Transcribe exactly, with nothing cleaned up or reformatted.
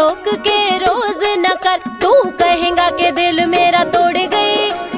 रोक के रोज न कर, तू कहेगा कि दिल मेरा तोड़ गई।